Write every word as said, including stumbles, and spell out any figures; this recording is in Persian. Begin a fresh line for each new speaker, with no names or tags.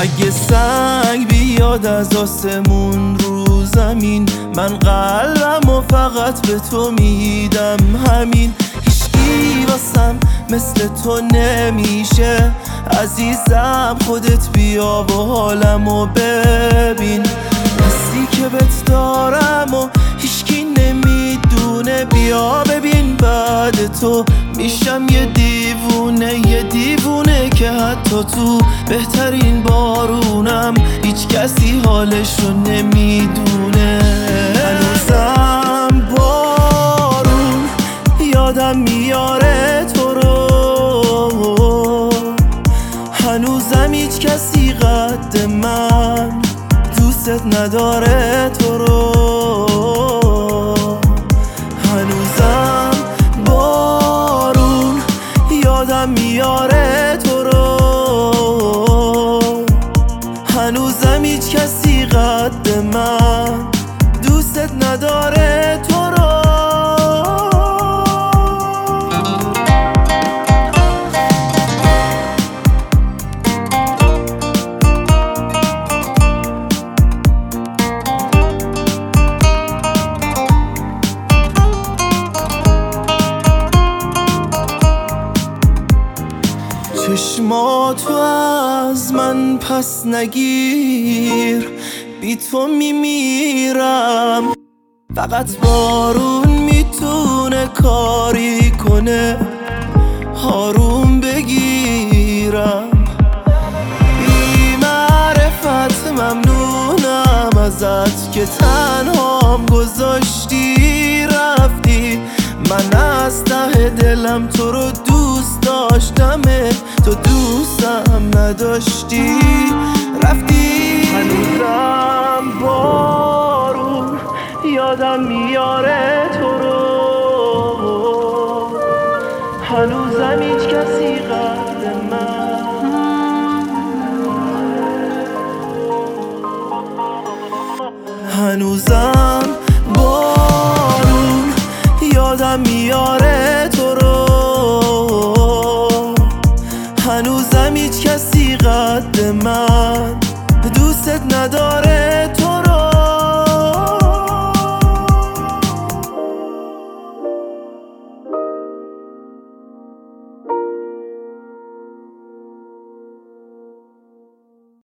اگه سنگ بیاد از آسمون رو زمین، من قلبم و فقط به تو میدم همین. هیچکی واسم مثل تو نمیشه عزیزم، خودت بیا و حالمو ببین. حسی که بهت دارم و هیچکی نمیدونه، بیا ببین بعد تو میشم یه دیوونه، یه دیوونه که حتی تو بهترین بارونم هیچ کسی حالشو نمیدونه. هنوزم بارون یادم میاره تو رو، هنوزم هیچ کسی قد من دوستت نداره تو رو. هنوزم بارون یادم میاره تو رو، هنوزم هیچ کسی قد من دوستت نداره تو رو. چشماتو از من پس نگیر، بی تو میمیرم. فقط بارون میتونه کاری کنه آروم بگیرم. بی معرفت ممنونم ازت که تنهام گذاشتی رفتی. من از ته دلم تو رو دوست داشتم، تو دوستم نداشتی رفتی. هنوزم بارون یادم میاره تو رو، هنوزم هیچ کسی قد من. هنوزم بارون یادم میاره تو رو، هنوزم هیچ کسی قد من دوستت نداره تو.